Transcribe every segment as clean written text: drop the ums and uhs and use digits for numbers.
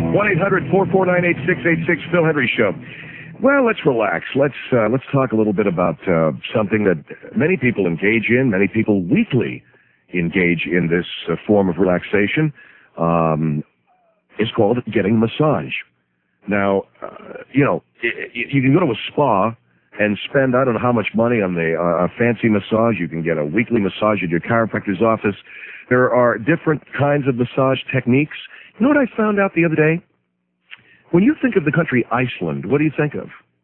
1-800-449-8686, Phil Hendrie Show. Well, let's relax. Let's talk a little bit about something that many people engage in. Many people weekly engage in this form of relaxation. It's called getting a massage. Now, you can go to a spa and spend I don't know how much money on a fancy massage. You can get a weekly massage at your chiropractor's office. There are different kinds of massage techniques. You know what I found out the other day? When you think of the country Iceland, what do you think of?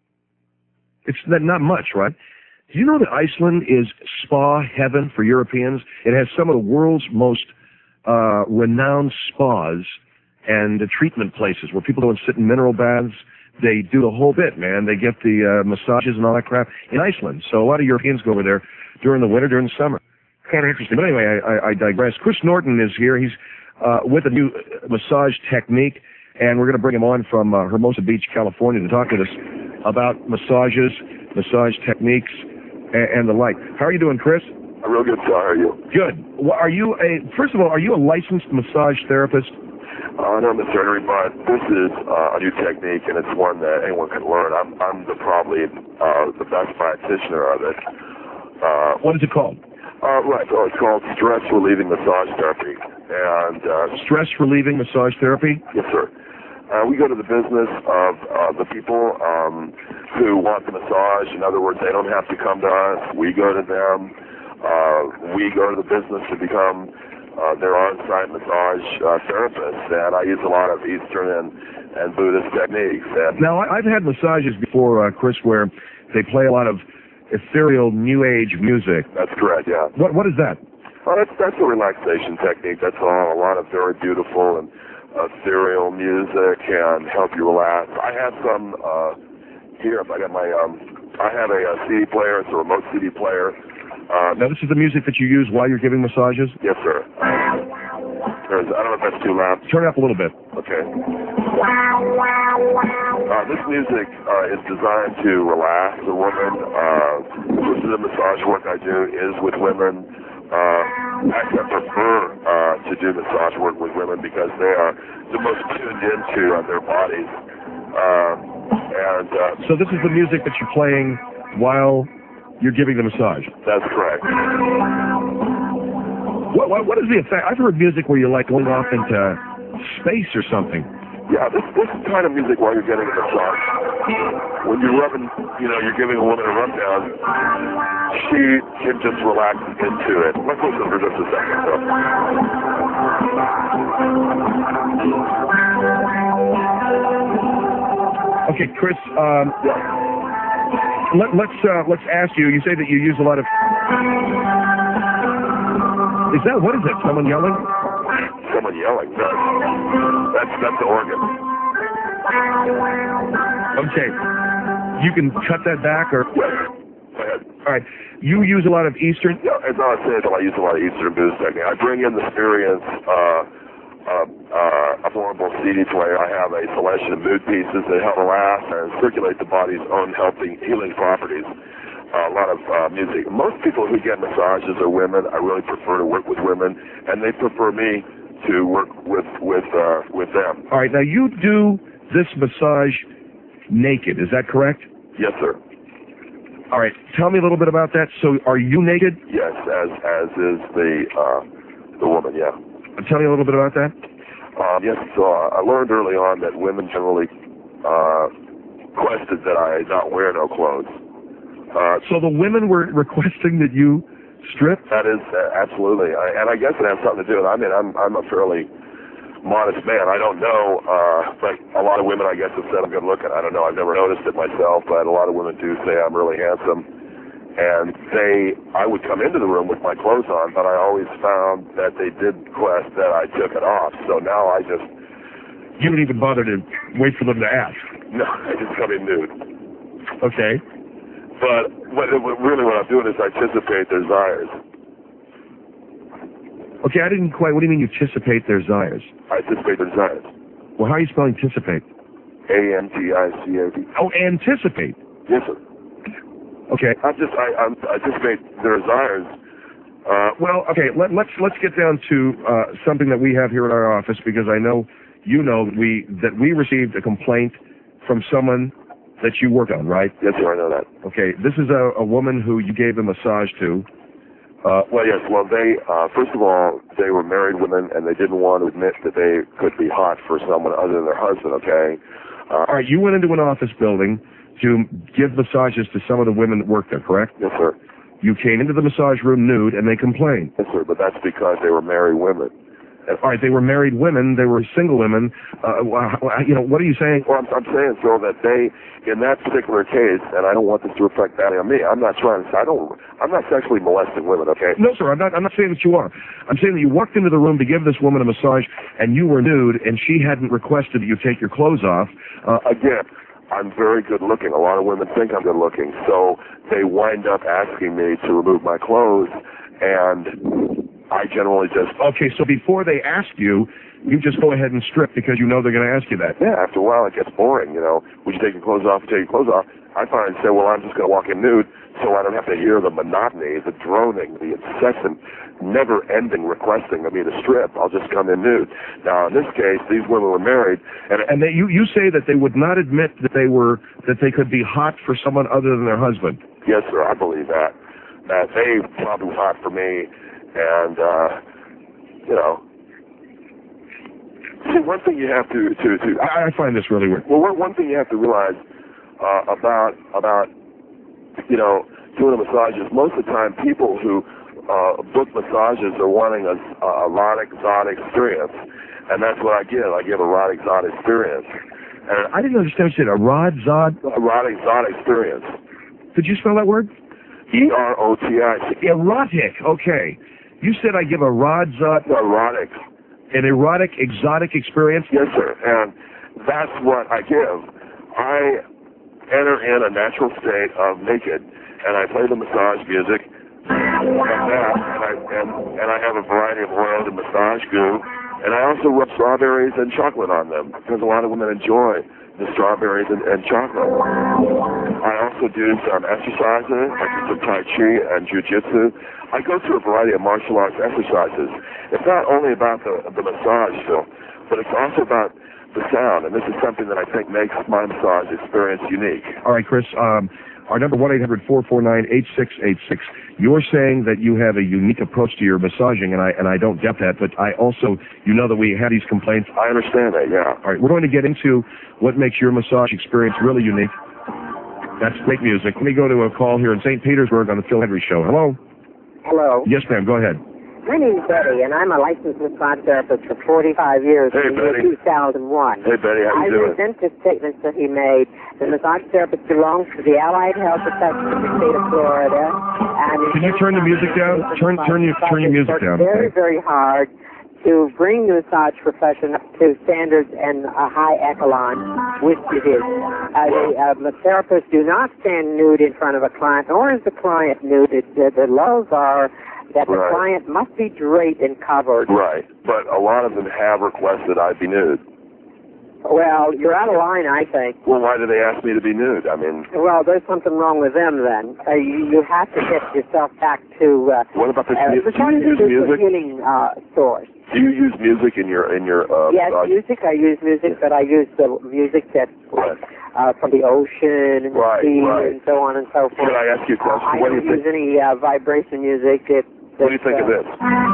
It's not much, right? Do you know that Iceland is spa heaven for Europeans? It has some of the world's most renowned spas and treatment places where people go and sit in mineral baths. They do the whole bit, man. They get the massages and all that crap in Iceland. So a lot of Europeans go over there during the winter, during the summer. Kind of interesting. But anyway, I digress. Chris Norton is here. He's with a new massage technique, and we're going to bring him on from Hermosa Beach, California, to talk to us about massages, massage techniques, and the like. How are you doing, Chris? I'm real good, sir. How are you? Good. Well, first of all, are you a licensed massage therapist? Not necessarily, but this is a new technique, and it's one that anyone can learn. I'm probably the best practitioner of it. What is it called? Right. So it's called stress relieving massage therapy. And stress relieving massage therapy? Yes, sir. We go to the business of the people who want the massage. In other words, they don't have to come to us. We go to them. We go to the business to become their on-site massage therapist, and I use a lot of Eastern and Buddhist techniques. Now, I've had massages before, Chris, where they play a lot of ethereal New Age music. That's correct, yeah. What is that? That's a relaxation technique. That's all. A lot of very beautiful and ethereal music can help you relax. I have some here. I got my. I have a CD player. It's a remote CD player. Now, this is the music that you use while you're giving massages? Yes, sir. I don't know if that's too loud. Turn it up a little bit. Okay. This music is designed to relax the woman. Most of the massage work I do is with women. Actually, I prefer to do massage work with women because they are the most tuned into their bodies. So this is the music that you're playing while you're giving the massage? That's correct. What is the effect? I've heard music where you're like going off into space or something. Yeah, this kind of music while you're getting a massage. When you're rubbing, you're giving a woman a rub down, she can just relax into it. Let's listen for just a second, though. Okay, Chris, let's ask you. You say that you use a lot of. What is that? Someone yelling? Someone yelling? No. That's the organ. Okay. You can cut that back, or. Yes. Go ahead. All right. You use a lot of Eastern. Yeah, as I said, I use a lot of Eastern Buddhist technique. I bring in the experience. A portable CD player. I have a selection of mood pieces that help relax and circulate the body's own healing properties. A lot of music. Most people who get massages are women. I really prefer to work with women, and they prefer me to work with them. All right. Now you do this massage naked. Is that correct? Yes, sir. All right. Tell me a little bit about that. So, are you naked? Yes, as is the woman. Yeah. Tell me a little bit about that. Yes, so I learned early on that women generally requested that I not wear no clothes. So the women were requesting that you strip? That is absolutely, and I guess it has something to do with. I mean, I'm a fairly modest man. I don't know, but a lot of women, I guess, have said I'm good looking. I don't know. I've never noticed it myself, but a lot of women do say I'm really handsome. And I would come into the room with my clothes on, but I always found that they did request that I took it off. So now I just... You don't even bother to wait for them to ask? No, I just come in nude. Okay. But really what I'm doing is I anticipate their desires. Okay, I didn't quite... What do you mean you anticipate their desires? I anticipate their desires. Well, how are you spelling anticipate? A-N-T-I-C-A-T. Oh, anticipate. Yes, sir. Okay. I anticipate their desires. Well, okay. Let's get down to something that we have here in our office, because I know you know that we received a complaint from someone that you work on, right? Yes, sir, I know that. Okay, this is a woman who you gave a massage to. Well, yes. Well, they first of all, they were married women, and they didn't want to admit that they could be hot for someone other than their husband. Okay. All right, you went into an office building to give massages to some of the women that work there, correct? Yes, sir. You came into the massage room nude, and they complained. Yes, sir. But that's because they were married women. All right, they were married women. They were single women. What are you saying? Well, I'm saying, Phil, that they, in that particular case, and I don't want this to reflect badly on me. I'm not sexually molesting women, okay? No, sir. I'm not saying that you are. I'm saying that you walked into the room to give this woman a massage, and you were nude, and she hadn't requested that you take your clothes off. Again, I'm very good looking. A lot of women think I'm good looking, so they wind up asking me to remove my clothes, and I generally just... Okay, so before they ask you, you just go ahead and strip because you know they're going to ask you that. Yeah, after a while it gets boring, you know. Would you take your clothes off? Take your clothes off. I find say, well, I'm just going to walk in nude so I don't have to hear the monotony, the droning, the incessant, never-ending requesting of me to strip. I'll just come in nude. Now, in this case, these women were married, and you say that they would not admit that they could be hot for someone other than their husband. Yes, sir, I believe that. That they probably were hot for me. And, see, one thing you have to I find this really weird. Well, one thing you have to realize about doing a massage is most of the time people who book massages are wanting a erotic, exotic experience. And that's what I give. I give erotic, exotic experience. And I didn't understand what you said. Erotic, exotic experience. Could you spell that word? E-R-O-T-I. Erotic, okay. You said I give erotic, an erotic, exotic experience? Yes, sir. And that's what I give. I enter in a natural state of naked, and I play the massage music, and I have a variety of oils and massage goo, and I also rub strawberries and chocolate on them because a lot of women enjoy the strawberries and chocolate. I also do some exercises, I do some Tai Chi and Jiu-Jitsu. I go through a variety of martial arts exercises. It's not only about the massage, Phil, but it's also about the sound, and this is something that I think makes my massage experience unique. All right, Chris, our number 1-800-449-8686. You're saying that you have a unique approach to your massaging, and I don't get that, but I also, that we have these complaints. I understand that, yeah. All right, we're going to get into what makes your massage experience really unique. That's great music. Let me go to a call here in St. Petersburg on the Phil Hendrie Show. Hello? Hello. Yes, ma'am. Go ahead. My name's Betty, and I'm a licensed massage therapist for 45 years. Hey, Betty. 2001. Hey, Betty, how you doing? I resent the statements that he made. The massage therapist belongs to the Allied Health Protection of the state of Florida. And can you turn the music down? Turn your music down. Very, very hard to bring the massage profession up to standards and a high echelon, which it is. The therapists do not stand nude in front of a client, nor is the client nude. The laws are that the client must be draped and covered. Right, but a lot of them have requested I be nude. Well, you're out of line, I think. Well, why do they ask me to be nude? I mean... Well, there's something wrong with them, then. You have to get yourself back to... what about this music? Do you use music? Healing source. Do you use music in your yes, music. I use music, but I use the music that's from the ocean and the sea and so on and so forth. Can I ask you a question? I don't use any vibration music. What do you think of this?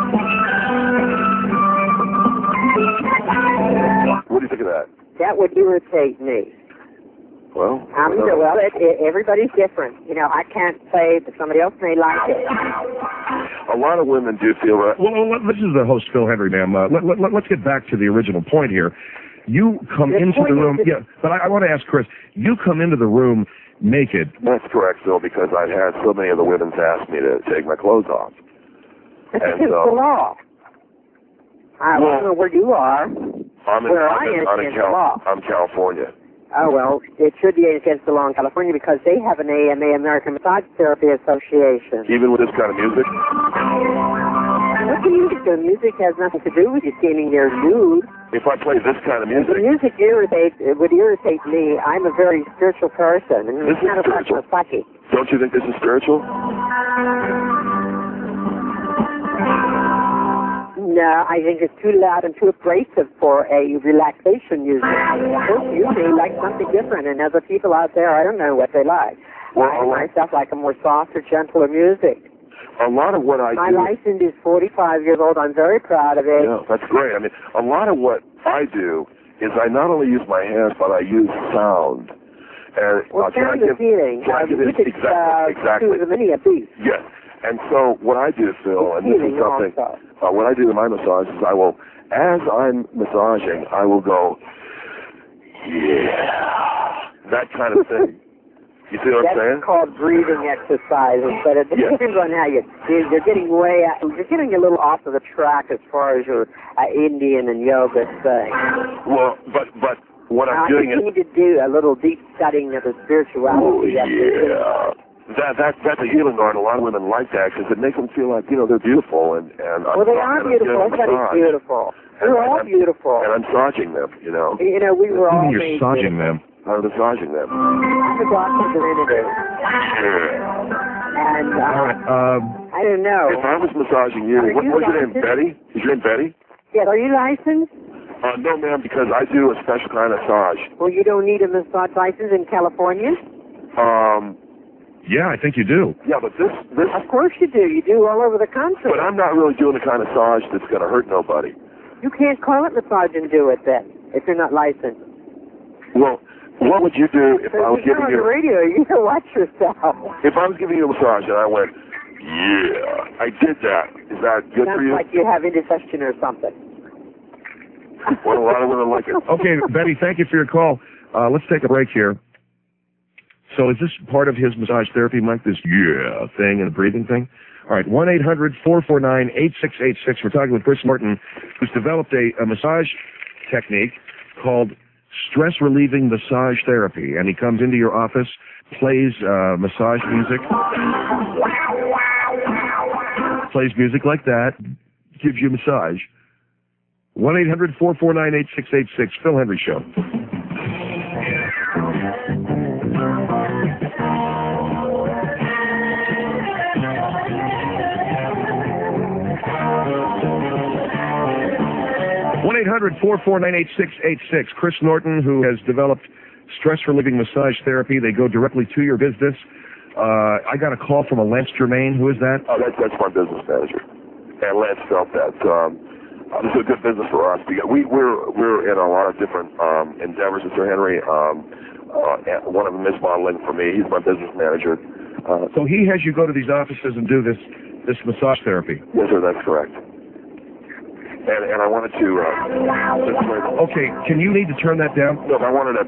What do you think of that? That would irritate me. Well, everybody's different. I can't say that somebody else may like it. A lot of women do feel that. Well, this is the host, Phil Hendrie, ma'am. Let's get back to the original point here. You come into the room, but I want to ask Chris, you come into the room naked. That's correct, Phil, because I've had so many of the women ask me to take my clothes off. That's against the law. I don't know where you are. I'm California. Oh, well, it should be against the law in California because they have an AMA, American Massage Therapy Association. Even with this kind of music? What the music? The music has nothing to do with you standing there nude. If I play this kind of music? The music would irritate me. I'm a very spiritual person. And this is spiritual. Psychic. Don't you think this is spiritual? No, I think it's too loud and too abrasive for a relaxation music. Most usually like something different, and other people out there, I don't know what they like. Well, I myself like a more softer, gentler music. A lot of what I My do... license is 45 years old. I'm very proud of it. Yeah, that's great. I mean, a lot of what I do is I not only use my hands, but I use sound. And Well, sound is healing. Exactly. To the many a piece. Yes. And so what I do, Phil, and this is something, what I do in my massage is I will, as I'm massaging, I will go, yeah, that kind of thing. You see what I'm saying? That's called breathing exercises, but it depends on how you're getting you're getting a little off of the track as far as your Indian and yoga thing. Well, but what I'm doing is... I need to do a little deep studying of the spirituality. Oh, yeah. That's a healing art. A lot of women like that because it makes them feel like, they're beautiful. Well, they are beautiful. Everybody's beautiful. They're all beautiful. And I'm massaging them, we were all You're massaging them. I'm massaging them. I'm a Dr. Divinity. And, I don't know. If I was massaging you, what was your name, Betty? Is your name Betty? Yeah, are you licensed? No, ma'am, because I do a special kind of massage. Well, you don't need a massage license in California? Yeah, I think you do. Yeah, but this... Of course you do. You do all over the country. But I'm not really doing the kind of massage that's going to hurt nobody. You can't call it massage and do it then, if you're not licensed. Well, what would you do if I was giving you... on the radio, you can watch yourself. If I was giving you a massage and I went, yeah, I did that, is that good for you? Sounds like you have indigestion or something. Well, a lot of women like it. Okay, Betty, thank you for your call. Let's take a break here. So is this part of his massage therapy, Mike, this yeah thing and the breathing thing? All right, 1-800-449-8686. We're talking with Chris Norton, who's developed a massage technique called stress-relieving massage therapy. And he comes into your office, plays massage music, plays music like that, gives you a massage. 1-800-449-8686, Phil Hendrie Show. One 800-449-8686. Chris Norton, who has developed stress-relieving massage therapy. They go directly to your business. I got a call from a Lance Germain. Who is that? Oh, that's my business manager. And Lance felt that this is a good business for us because we're in a lot of different endeavors, Mr. Henry. One of them is modeling for me. He's my business manager. So he has you go to these offices and do this massage therapy. Yes, sir. That's correct. And I wanted to... okay, you need to turn that down? No, I wanted to...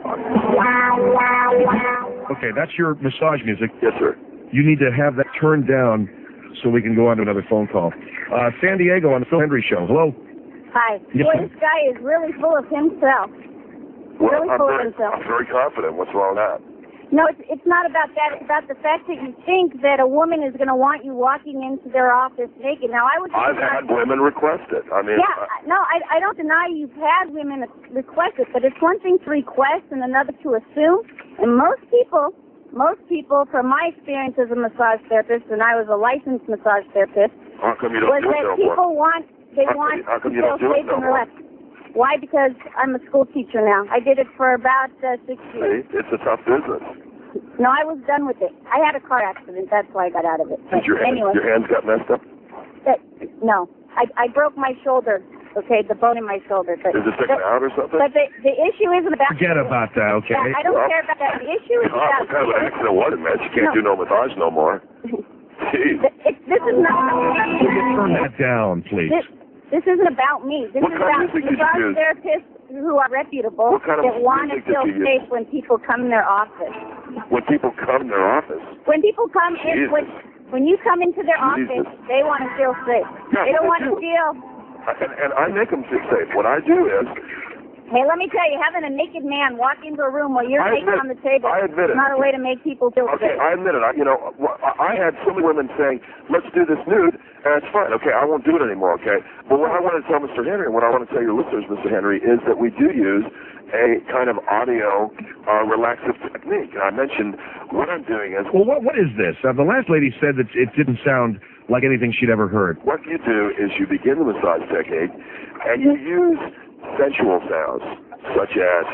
Okay, that's your massage music. Yes, sir. You need to have that turned down so we can go on to another phone call. San Diego on the Phil Hendrie Show. Hello? Hi. Yes. Boy, this guy is really full of himself. Well, himself. I'm very confident. What's wrong with that? No, it's not about that. It's about the fact that you think that a woman is going to want you walking into their office naked. Now, I've had women request it. I mean... Yeah, no, I don't deny you've had women request it, but it's one thing to request and another to assume. And most people, from my experience as a massage therapist, and I was a licensed massage therapist, how come you don't do it no people more? How come you don't do it no more? Why? Because I'm a school teacher now. I did it for about 6 years. See, it's a tough business. No, I was done with it. I had a car accident. That's why I got out of it. Did your hands got messed up? No. I broke my shoulder, the bone in my shoulder. But is it sticking out or something? But the issue isn't about... Forget about that, okay? I don't care about that. The issue is about... What kind of an accident was it, man? You can't do no massage no more. Jeez. This is not... Turn that down, please. This isn't about me. This is about massage therapists who are reputable that want to feel safe when people come in their office. When people come in their office? When people come in, when you come into their office, they want to feel safe. Yeah, they don't want to feel... And I make them feel safe. What I do is... Hey, let me tell you, having a naked man walk into a room while you're naked on the table is not a way to make people feel safe. Okay, I admit it. I had so many women saying, let's do this nude, and it's fine. Okay, I won't do it anymore, okay? But what I want to tell Mr. Henry, and what I want to tell your listeners, Mr. Henry, is that we do use a kind of audio relaxive technique. And I mentioned what I'm doing is... Well, what is this? The last lady said that it didn't sound like anything she'd ever heard. What you do is you begin the massage technique, and you use sensual sounds, such as,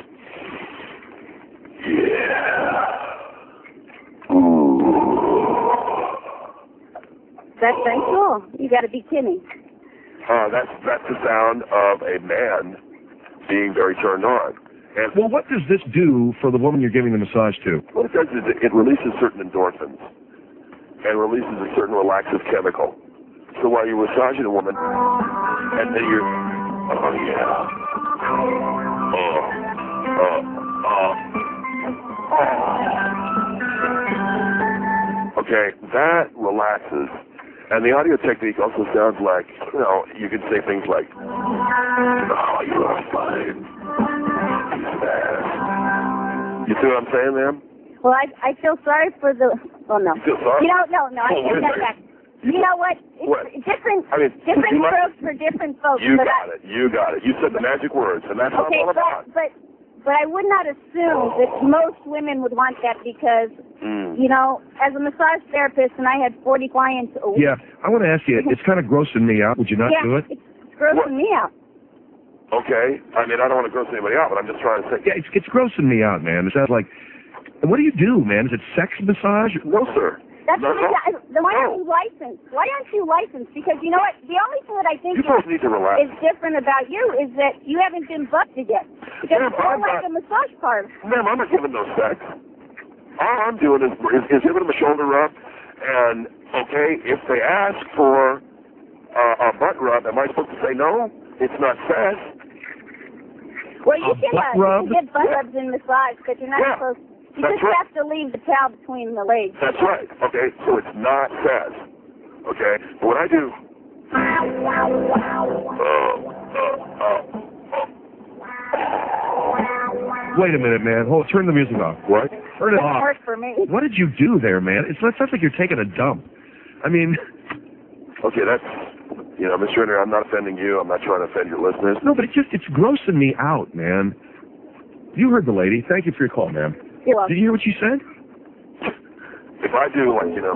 yeah, ooh. That's sensual. You got to be kidding. That's the sound of a man being very turned on. And Well, what does this do for the woman you're giving the massage to? what it does is it releases certain endorphins and releases a certain relaxive chemical. So while you're massaging a woman, and then you're, oh yeah, okay, that relaxes. And the audio technique also sounds like, you know, you can say things like, oh, you are fine. You see what I'm saying, ma'am? Well, I feel sorry for the. Oh no. You feel sorry? You know, no. I take that back. You know what? It's different. I mean, different strokes for different folks. You got it. You got it. You said the magic words, and that's what okay, I'm all about. But I would not assume that most women would want that because, you know, as a massage therapist, and I had 40 clients a week. Yeah, I want to ask you, it's kind of grossing me out. Would you not do it? It's grossing me out. Okay. I mean, I don't want to gross anybody out, but I'm just trying to say. Yeah, it's grossing me out, man. It sounds like, and what do you do, man? Is it sex massage? No, sir. That's no, why aren't you licensed? Why aren't you licensed? Because you know what? The only thing that I think You both need to relax. is different about you is that you haven't been busted yet. Because Ma'am, you're like a massage parlor. Ma'am, I'm not giving no sex. All I'm doing is giving them a shoulder rub, and, okay, if they ask for a butt rub, am I supposed to say no? It's not sex. Well, you can butt rub? get butt rubs in massage, but you're not supposed to. You That's just right. have to leave the towel between the legs. That's right. Okay, so it's not sex. Okay, but what I do. Wait a minute, man. Turn the music off. What? Turn it Doesn't off. work for me. What did you do there, man? It sounds like you're taking a dump. I mean, Okay, that's, you know, Mr. Henry, I'm not offending you. I'm not trying to offend your listeners. no, but it's grossing me out, man. You heard the lady. Thank you for your call, ma'am. You're welcome. Did you hear what she said? If I do, like, you know,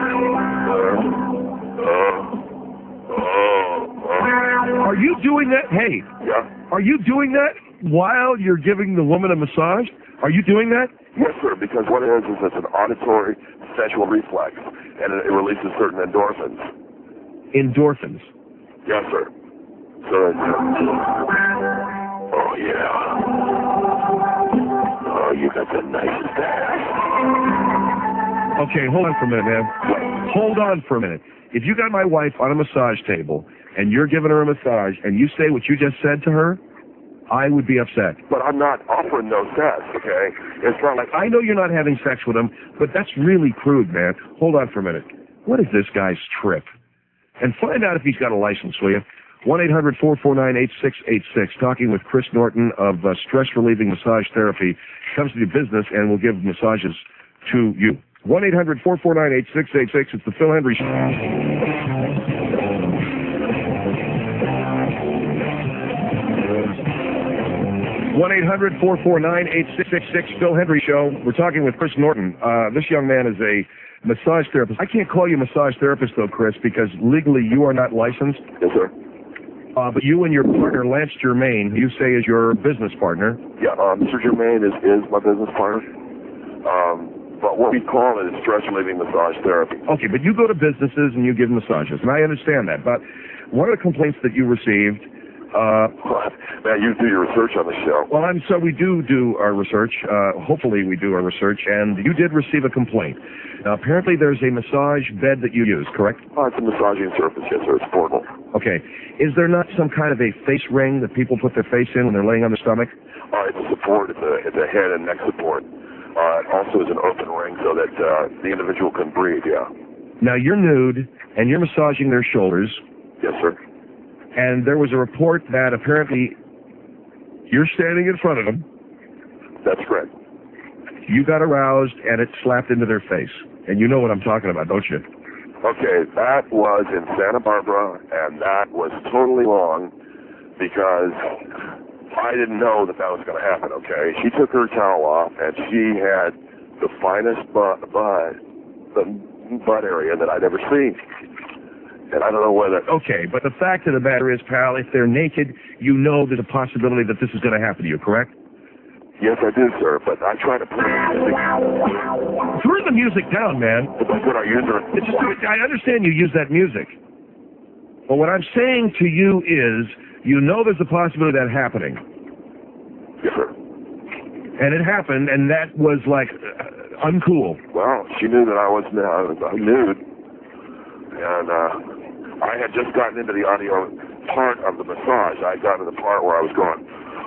Are you doing that? Hey, yeah. are you doing that while you're giving the woman a massage? Are you doing that? Yes, sir, because what it is it's an auditory sensual reflex, and it releases certain endorphins. Endorphins. Yes, sir. So, oh, yeah. Oh, you got the nicest ass. Okay, hold on for a minute, man. Hold on for a minute. If you got my wife on a massage table and you're giving her a massage and you say what you just said to her, I would be upset. But I'm not offering no sex, okay? It's not like I know you're not having sex with him, but that's really crude, man. Hold on for a minute. What is this guy's trip? And find out if he's got a license, will you? 1-800-449-8686. Talking with Chris Norton of Stress Relieving Massage Therapy. Comes to your business and will give massages to you. 1-800-449-8686. It's the Phil Hendry Show. 1-800-449-8666. Phil Hendry Show. We're talking with Chris Norton. This young man is a massage therapist. I can't call you massage therapist, though, Chris, because legally you are not licensed. Yes, sir. But you and your partner, Lance Germain, you say is your business partner. Yeah, Mr. Germain is my business partner. But what we call it is stress relieving massage therapy. Okay, but you go to businesses and you give massages, and I understand that. But one of the complaints that you received... Man, you do your research on the show. Well, so we do our research. Hopefully we do our research, and you did receive a complaint. Now, apparently there's a massage bed that you use, correct? It's a massaging surface, yes, sir. It's portable. Okay. Is there not some kind of a face ring that people put their face in when they're laying on their stomach? It's a support. It's a head and neck support. It also is an open ring so that the individual can breathe, yeah. Now, you're nude, and you're massaging their shoulders. Yes, sir. And there was a report that apparently you're standing in front of them. That's correct. You got aroused, and it slapped into their face. And you know what I'm talking about, don't you? Okay, that was in Santa Barbara, and that was totally wrong because I didn't know that was going to happen, okay? She took her towel off, and she had the finest butt area that I'd ever seen. And I don't know whether... Okay, but the fact of the matter is, pal, if they're naked, you know there's a possibility that this is going to happen to you, correct? Yes, I do, sir, but I try to play the music. Turn the music down, man. That's what I use. I understand you use that music. But what I'm saying to you is, you know there's a possibility of that happening. Yes, sir. And it happened, and that was like uncool. Well, she knew that I was nude, and I had just gotten into the audio part of the massage. I had gotten to the part where I was going,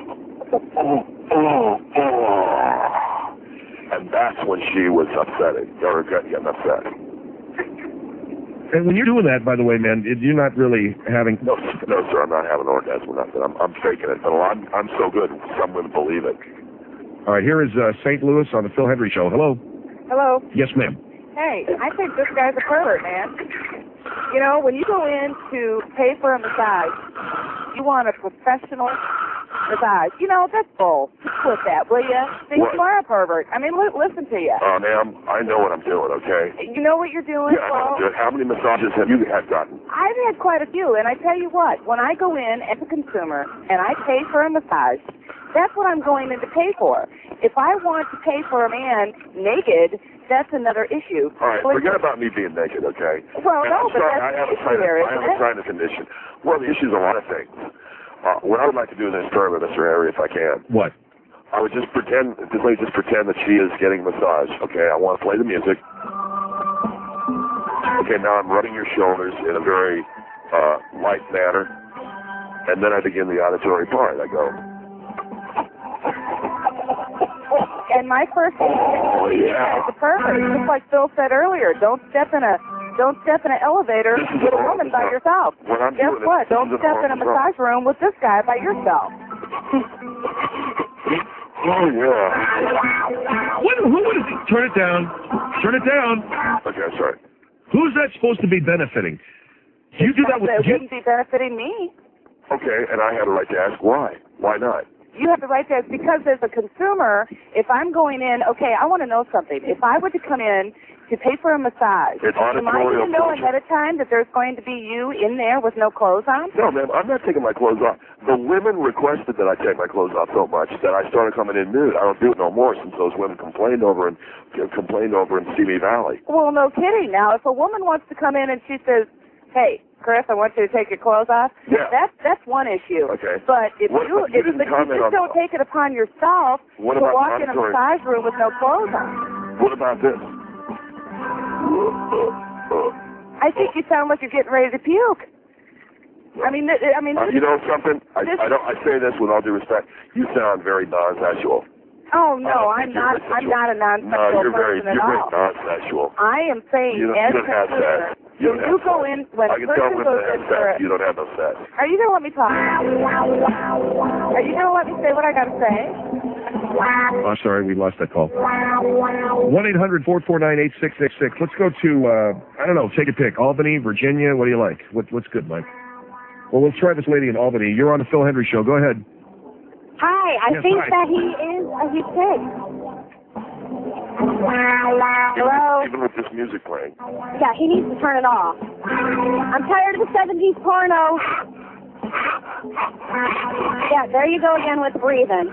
and that's when she was upsetting, or getting upset. And when you're doing that, by the way, man, you're not really having... No, sir, I'm not having an orgasm. I'm faking it. But I'm so good, some women believe it. All right, here is St. Louis on the Phil Hendry Show. Hello. Hello. Yes, ma'am. Hey, I think this guy's a pervert, man. You know, when you go in to pay for a massage, you want a professional massage. You know, that's bull. Just quit that, will you? Think you are a pervert. I mean, listen to you. Ma'am, I know what I'm doing, okay? You know what you're doing? Yeah, I know what I'm doing. How many massages have you gotten? I've had quite a few, and I tell you what, when I go in as a consumer and I pay for a massage, that's what I'm going in to pay for. If I want to pay for a man naked, that's another issue. All right, forget about me being naked, okay? Well, no, but that's the issue there, isn't it? I have a sinus condition. Well, the issue is a lot of things. What I would like to do in this experiment, Mr. Harry, if I can. What? I would just pretend that she is getting massage, okay? I want to play the music. Okay, now I'm rubbing your shoulders in a very light manner. And then I begin the auditory part. I go... And my first instinct is a pervert. Just like Phil said earlier, don't step in an elevator with a woman by yourself. Guess what? Don't step in a massage room with this guy by yourself. Oh yeah. Who is it? Turn it down. Turn it down. Okay, I'm sorry. Who's that supposed to be benefiting? You do that with It wouldn't be benefiting me. Okay, and I had a right to ask why. Why not? You have the right to ask, because as a consumer, if I'm going in, okay, I want to know something. If I were to come in to pay for a massage, am I going to know ahead of time that there's going to be you in there with no clothes on? No, ma'am, I'm not taking my clothes off. The women requested that I take my clothes off so much that I started coming in nude. I don't do it no more since those women complained over in Simi Valley. Well, no kidding. Now, if a woman wants to come in and she says, hey, Chris, I want you to take your clothes off. Yeah. That's one issue. Okay. But if you just don't take it upon yourself to walk in a massage room with no clothes on. What about this? I think you sound like you're getting ready to puke. I mean, you know something? I say this with all due respect. You sound very non-sexual. Oh no, I'm not a non-sexual person at all. You're very non-sexual. I am saying, as a consumer, when you go in, when a person goes in for you don't have no sex. Are you going to let me talk? Are you going to let me say what I got to say? Oh, sorry, we lost that call. 1-800-449-8666. Let's go to, I don't know, take a pick. Albany, Virginia, what do you like? What's good, Mike? Well, we'll try this lady in Albany. You're on the Phil Hendry Show. Go ahead. Hi, I think that he's sick. Hello? Even with this music playing. Yeah, he needs to turn it off. I'm tired of the 70s porno. Yeah, there you go again with breathing.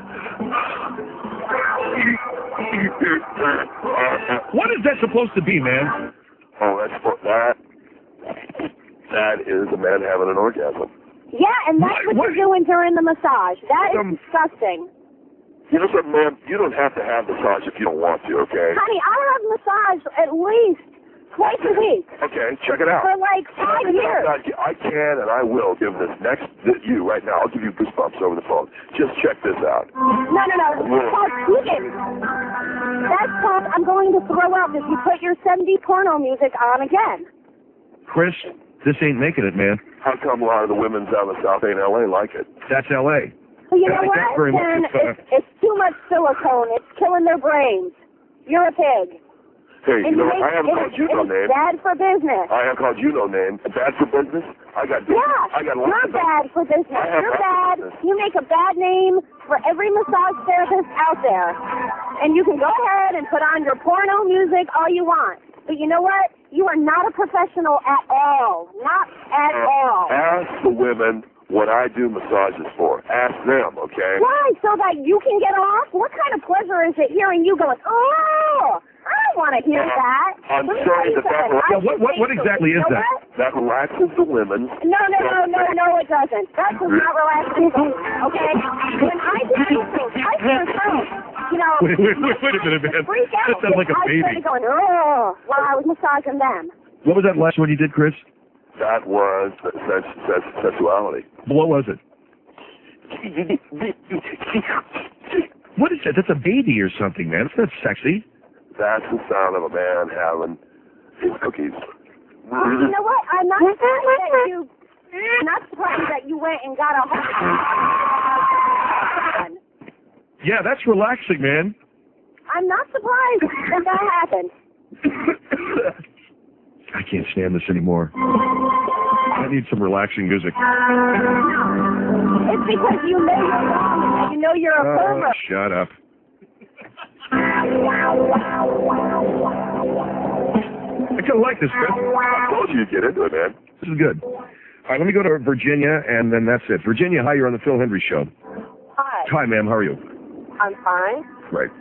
What is that supposed to be, man? Oh, that is a man having an orgasm. Yeah, and that's what you're doing during the massage. That is disgusting. You know something, ma'am? You don't have to have massage if you don't want to, okay? Honey, I have massage at least twice a week. Okay, check it out. For like 5 years. I can and I will give you right now. I'll give you goosebumps over the phone. Just check this out. No. It's called tweaking. That's called I'm going to throw up if you put your 70 porno music on again. Chris, this ain't making it, man. How come a lot of the women down the South End L.A. like it? That's L.A. Well, you know what? It's too much silicone. It's killing their brains. You're a pig. Hey, you know, I haven't called you no name. It's bad for business. I haven't called you no name. Bad for business? You're bad for business. You're bad. You make a bad name for every massage therapist out there. And you can go ahead and put on your porno music all you want. But you know what? You are not a professional at all. Not at all. Ask the women what I do massages for. Ask them, okay? Why? So that you can get off? What kind of pleasure is it hearing you going, oh, I don't want to hear that. I'm Let me sorry tell you that something. What exactly is that? That relaxes the women. No, it doesn't. That does not relax people, okay? When I do things, I feel so, you know, Wait a minute, man. freak out. That sounds like a I baby. started going, oh, while I was massaging them. What was that last one you did, Chris? That was sexuality. What was it? What is that? That's a baby or something, man. It's not sexy. That's the sound of a man having his cookies. You know what? I'm not surprised that you went and got a whole. Yeah, that's relaxing, man. I'm not surprised that happened. I can't stand this anymore. I need some relaxing music. It's because you know you're wrong and you know you're a pervert. Shut up. I kind of like this, Chris. I told you you'd get into it, man. This is good. All right, let me go to Virginia, and then that's it. Virginia, hi, you're on the Phil Hendry Show. Hi, Hi, ma'am, how are you? I'm fine. Right.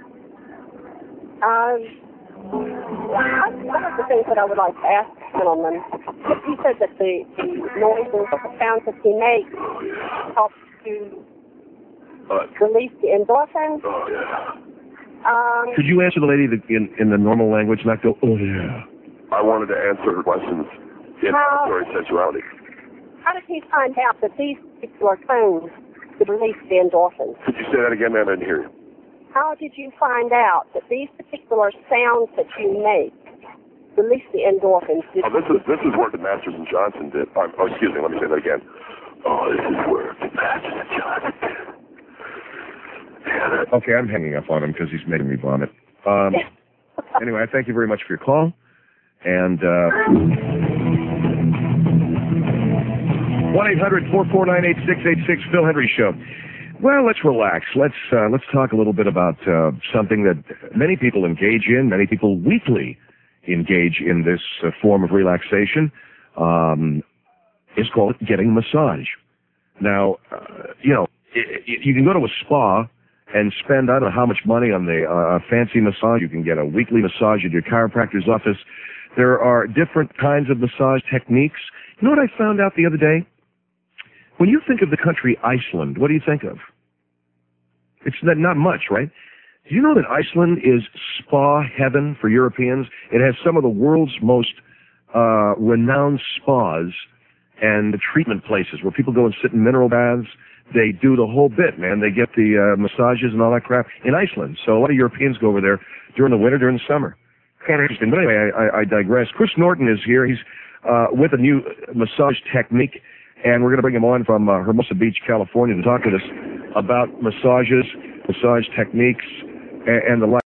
One of the things that I would like to ask the gentleman, he said that the noises or the sounds that he makes help to release the endorphins. Oh, yeah. Could you answer the lady that in the normal language, not go, oh, yeah? I wanted to answer her questions in story sexuality. How did he find out that these particular tones could release the endorphins? Could you say that again, man? I didn't hear you. How did you find out that these particular sounds that you make release the endorphins? This is work that Masters and Johnson did. Excuse me, let me say that again. Oh, this is work that Masters and Johnson did. Yeah, Okay, I'm hanging up on him because he's making me vomit. Anyway, I thank you very much for your call. And 1-800-449-8686, Phil Hendry Show. Well, let's relax. Let's talk a little bit about something that many people engage in. Many people weekly engage in this form of relaxation. It's called getting a massage. Now, you can go to a spa and spend, I don't know how much money on the fancy massage. You can get a weekly massage at your chiropractor's office. There are different kinds of massage techniques. You know what I found out the other day? When you think of the country Iceland, what do you think of? It's not much, right? Do you know that Iceland is spa heaven for Europeans? It has some of the world's most renowned spas and treatment places where people go and sit in mineral baths. They do the whole bit, man. They get the massages and all that crap in Iceland. So a lot of Europeans go over there during the winter, during the summer. Kind of interesting. But anyway, I digress. Chris Norton is here. He's with a new massage technique, and we're going to bring him on from Hermosa Beach, California, to talk to us about massages, massage techniques, and the like.